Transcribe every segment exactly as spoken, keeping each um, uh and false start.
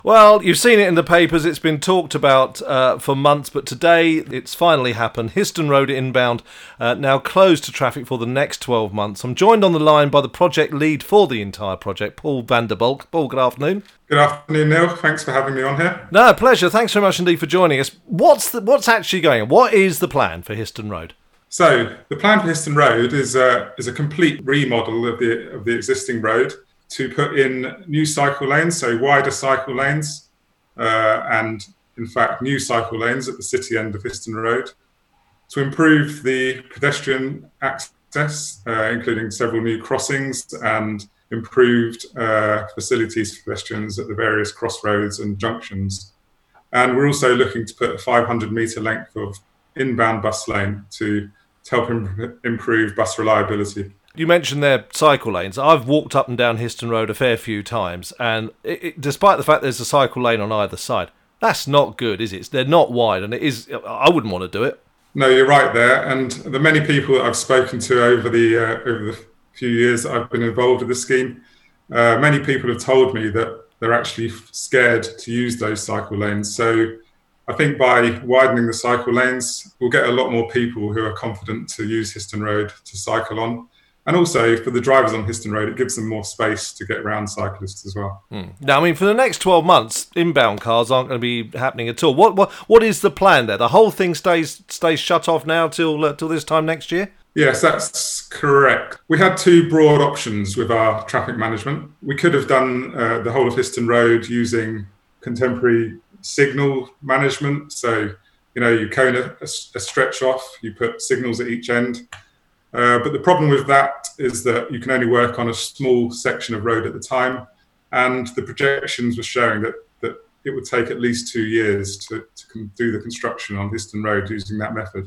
Well, you've seen it in the papers. It's been talked about uh, for months, but today it's finally happened. Histon Road inbound uh, now closed to traffic for the next twelve months. I'm joined on the line by the project lead for the entire project, Paul van der Bulk. Paul, good afternoon. Good afternoon, Neil. Thanks for having me on here. No, pleasure. Thanks very much indeed for joining us. What's the, what's actually going on? What is the plan for Histon Road? So the plan for Histon Road is a, is a complete remodel of the of the existing road to put in new cycle lanes, so wider cycle lanes, uh, and in fact new cycle lanes at the city end of Histon Road, to improve the pedestrian access, uh, including several new crossings and improved uh, facilities for pedestrians at the various crossroads and junctions. And we're also looking to put a five hundred metre length of inbound bus lane to, to help im- improve bus reliability. You mentioned their cycle lanes. I've walked up and down Histon Road a fair few times, and it, it, despite the fact there's a cycle lane on either side, that's not good, is it? They're not wide, and it is. I wouldn't want to do it. No, you're right there. And the many people that I've spoken to over the uh, over the few years that I've been involved with the scheme, uh, many people have told me that they're actually scared to use those cycle lanes. So I think by widening the cycle lanes, we'll get a lot more people who are confident to use Histon Road to cycle on. And also for the drivers on Histon Road, it gives them more space to get around cyclists as well. Hmm. Now, I mean, for the next twelve months, inbound cars aren't going to be happening at all. What what what is the plan there? The whole thing stays stays shut off now till uh, till this time next year? Yes, that's correct. We had two broad options with our traffic management. We could have done uh, the whole of Histon Road using contemporary signal management. So, you know, you cone a, a stretch off, you put signals at each end. Uh, but the problem with that is that you can only work on a small section of road at the time. And the projections were showing that, that it would take at least two years to, to do the construction on Histon Road using that method.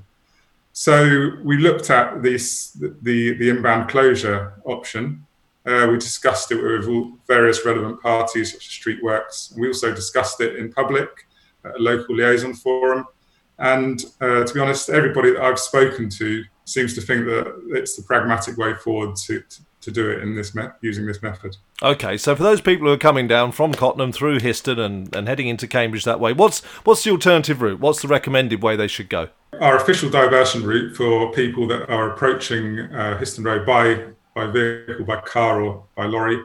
So we looked at this, the, the inbound closure option. Uh, we discussed it with all various relevant parties, such as Streetworks. We also discussed it in public at a local liaison forum. And uh, to be honest, everybody that I've spoken to seems to think that it's the pragmatic way forward to, to, to do it in this me- using this method. Okay, so for those people who are coming down from Cottenham through Histon and, and heading into Cambridge that way, what's what's the alternative route? What's the recommended way they should go? Our official diversion route for people that are approaching uh, Histon Road by, by vehicle, by car or by lorry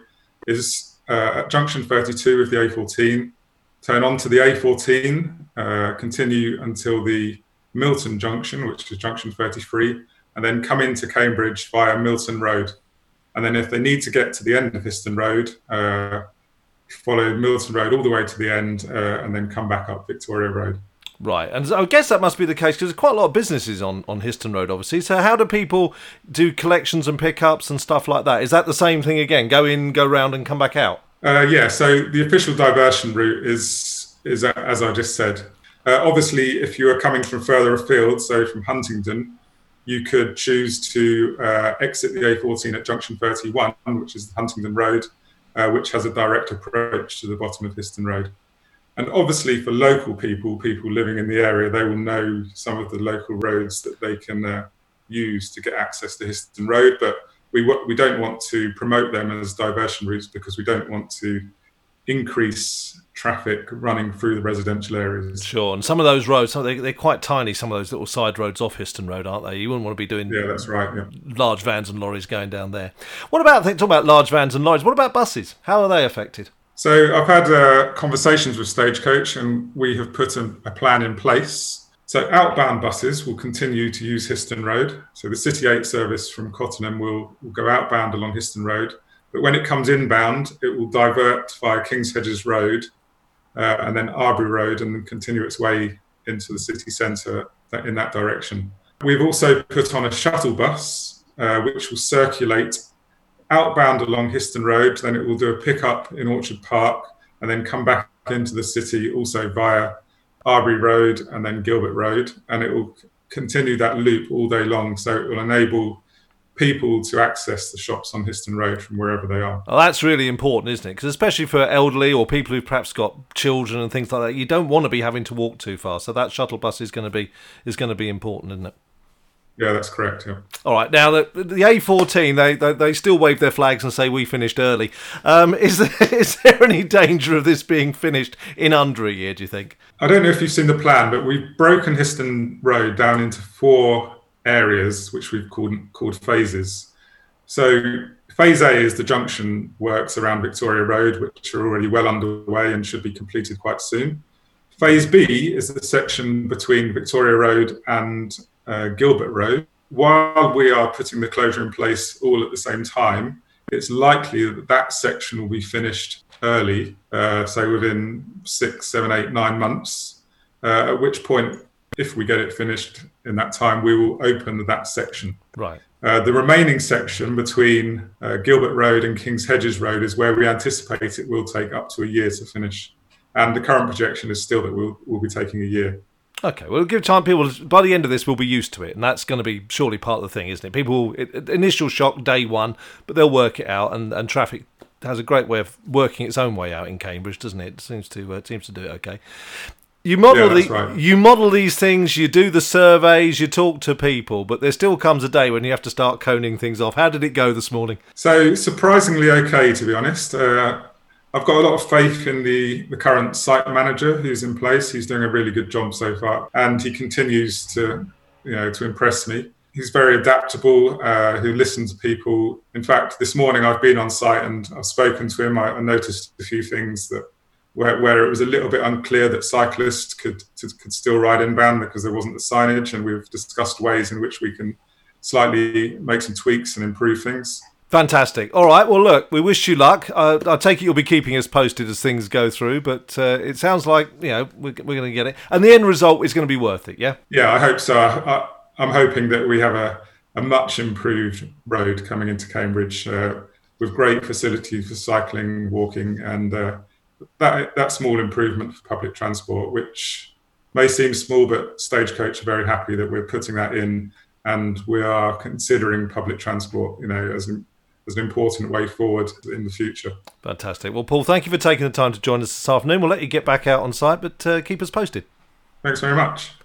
is uh, at junction thirty-two with the A fourteen, turn on to the A fourteen, uh, continue until the Milton Junction, which is junction thirty-three, and then come into Cambridge via Milton Road. And then if they need to get to the end of Histon Road, uh, follow Milton Road all the way to the end uh, and then come back up Victoria Road. Right, and I guess that must be the case because there's quite a lot of businesses on, on Histon Road, obviously. So how do people do collections and pickups and stuff like that? Is that the same thing again? Go in, go round and come back out? Uh, yeah, so the official diversion route is, is uh, as I just said. Uh, obviously, if you are coming from further afield, so from Huntingdon, you could choose to uh, exit the A fourteen at junction thirty-one, which is Huntingdon Road, uh, which has a direct approach to the bottom of Histon Road. And obviously for local people, people living in the area, they will know some of the local roads that they can uh, use to get access to Histon Road. But we w- we don't want to promote them as diversion routes because we don't want to increase traffic running through the residential areas. Sure, and some of those roads, some, they, they're quite tiny, some of those little side roads off Histon Road, aren't they? You wouldn't want to be doing yeah, that's right, yeah. large vans and lorries going down there. What about, talking about large vans and lorries, what about buses? How are they affected? So I've had uh, conversations with Stagecoach and we have put a, a plan in place. So outbound buses will continue to use Histon Road. So the City eight service from Cottenham will, will go outbound along Histon Road. But when it comes inbound, it will divert via Kings Hedges Road uh, and then Arbury Road and then continue its way into the city centre in that direction. We've also put on a shuttle bus, uh, which will circulate outbound along Histon Road, then it will do a pickup in Orchard Park and then come back into the city also via Arbury Road and then Gilbert Road, and it will continue that loop all day long. So it will enable people to access the shops on Histon Road from wherever they are. Well, that's really important, isn't it? Because especially for elderly or people who've perhaps got children and things like that, you don't want to be having to walk too far. So that shuttle bus is going to be is going to be important, isn't it? Yeah, that's correct. Yeah. All right. Now the, the A fourteen, they, they they still wave their flags and say we finished early. Um, is there, is there any danger of this being finished in under a year? Do you think? I don't know if you've seen the plan, but we've broken Histon Road down into four areas, which we've called called phases. So phase A is the junction works around Victoria Road, which are already well underway and should be completed quite soon. Phase B is the section between Victoria Road and uh, Gilbert Road. While we are putting the closure in place all at the same time, it's likely that that section will be finished early, uh, so within six, seven, eight, nine months, uh, at which point, if we get it finished in that time, we will open that section. Right. Uh, the remaining section between uh, Gilbert Road and King's Hedges Road is where we anticipate it will take up to a year to finish. And the current projection is still that we'll, we'll be taking a year. Okay, well, give time. People, by the end of this, will be used to it, and that's going to be surely part of the thing, isn't it? People, will, it, initial shock day one, but they'll work it out, and, and traffic has a great way of working its own way out in Cambridge, doesn't it? It seems to uh, seems to do it okay. You model yeah, that's the, right. you model these things, you do the surveys, you talk to people, but there still comes a day when you have to start coning things off. How did it go this morning? So surprisingly okay, to be honest. Uh, I've got a lot of faith in the, the current site manager who's in place. He's doing a really good job so far, and he continues to, you know, to impress me. He's very adaptable, uh, who listens to people. In fact, this morning I've been on site and I've spoken to him. I, I noticed a few things that where, where it was a little bit unclear that cyclists could could still ride inbound because there wasn't the signage, and we've discussed ways in which we can slightly make some tweaks and improve things. Fantastic. All right. Well, look, we wish you luck. Uh, I take it you'll be keeping us posted as things go through, but uh, it sounds like, you know, we're, we're going to get it. And the end result is going to be worth it, yeah? Yeah, I hope so. I, I'm hoping that we have a, a much improved road coming into Cambridge uh, with great facilities for cycling, walking, and uh, that, that small improvement for public transport, which may seem small, but Stagecoach are very happy that we're putting that in, and we are considering public transport, you know, as an as an important way forward in the future. Fantastic. Well, Paul, thank you for taking the time to join us this afternoon. We'll let you get back out on site, but uh, keep us posted. Thanks very much.